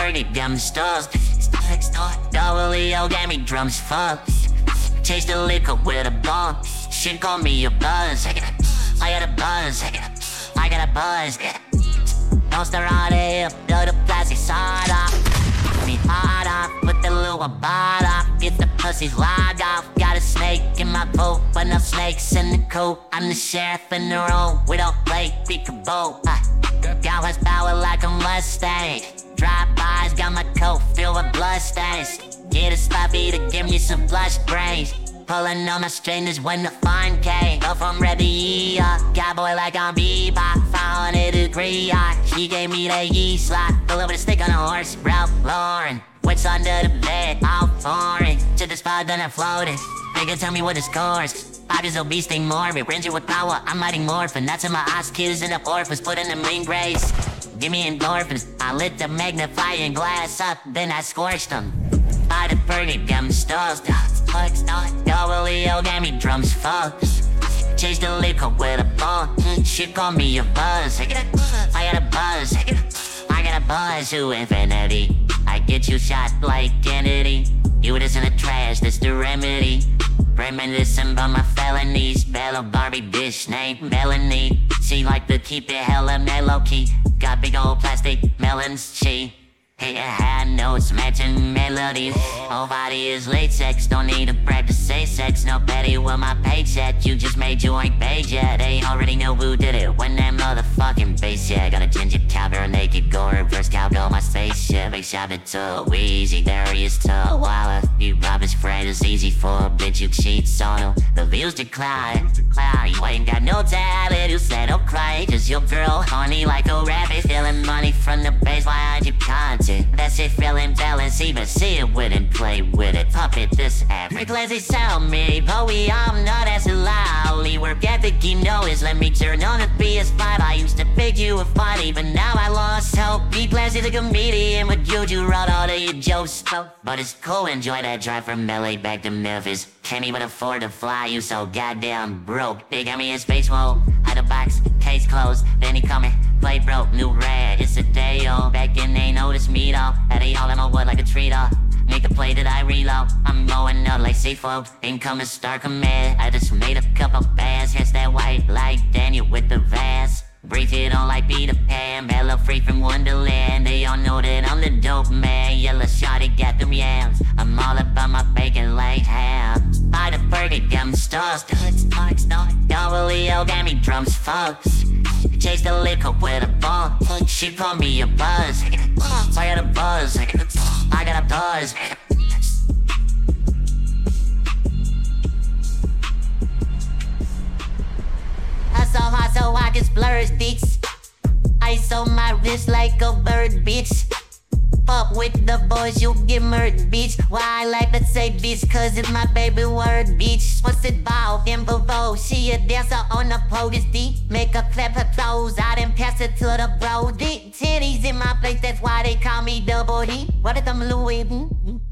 Fergie, them stars. Double EO gave me drums, fuck. Chase the liquor with a bomb. Shit call me a buzz. I got a buzz. I got a buzz. Don't start out of here, blow the plastic side off. Me hard off, put the little bot off. Get the pussies logged off. Got a snake in my boat, but no snakes in the coat. I'm the sheriff in the room, we don't play peekaboo. Got horsepower like a Mustang. Drive-bys, got my coat filled with blood stains. Get a sloppy to give me some flush brains. Pulling on my strings when the fun came. Go from red to yeah, cowboy like on bebop. 500 degree hot, she gave me the E-slot. Pull over the stick on a horse, Ralph Lauren. What's under the bed, all foreign. To the spot, then I floated. Nigga, tell me what the scores. I just obese, they morbid. Ranger with power, I'm mighty morphin'. That's in my eyes, kids in the orphans. Put in the main grace. Give me endorphins. I lit the magnifying glass up, then I scorched them. By the Fergie, them stars. Double EO gave me drums, fuck. Chase the liquor with a bomb. Shit call me a buzz. I got a buzz. I got a buzz to infinity. I get you shot like Kennedy. You this in the trash, this the remedy. Reminiscing about my felonies. Bella Barbie bitch named Melanie. She like to keep it hella mellow key. Got big old plastic melons, she. Hey, I notes matching melodies. Whole body is latex, don't need to practice safe sex. No petty with my paycheck, you just made you ain't paid yet. They already know who did it when that motherfucking bass, yeah. Got a ginger cowgirl, naked go reverse cowgirl, my spaceship. They shop it to Weezy, Darius to Walla. You Robin's afraid it's easy for a bitch, you cheats on him. The views decline, you ain't got no talent, you said don't cry. Just your girl, horny like a rabbit, feeling money from the base behind your content. That's it, feeling jealous, even see it with it, play with it. Puppet this average, lazy sound me, but we all know that's loudly. Work ethic, you know is let me turn on the PS5. I used to pick you a funny, but now I lost hope. Be Clancy the comedian with Juju wrote all of your jokes. But it's cool, enjoy that drive from LA back to Memphis. Can't even afford to fly, you so goddamn broke. They got me in space mode, out of box, case closed. Then he coming, play broke, new rad. It's a day old, back then they noticed me though. Had a y'all in my wood like a tree though. Make a play that I reload. I'm going up like C4. Incoming star command. I just made a couple bands. Hits that white light Daniel with the vans. Breathe it on like Peter Pan. Bella free from Wonderland. They all know that I'm the dope man. Yellow shawty got them yams. I'm all about my bacon like ham. By the Fergie, them stars. Double EO gave me drums, fucks. Chase the liquor with a bomb. She call me a buzz. I got a buzz. I got a buzz. So I can splurge dicks. Ice on my wrist like a bird, bitch. Fuck with the boys, you get murdered, bitch. Why I like to say bitch, cause it's my baby word, bitch. What's it about? Improvo, she a dancer on the POTUS D. Make her clap her toes out and pass it to the bro D. Titties in my place, that's why they call me Double D. What is them Louis?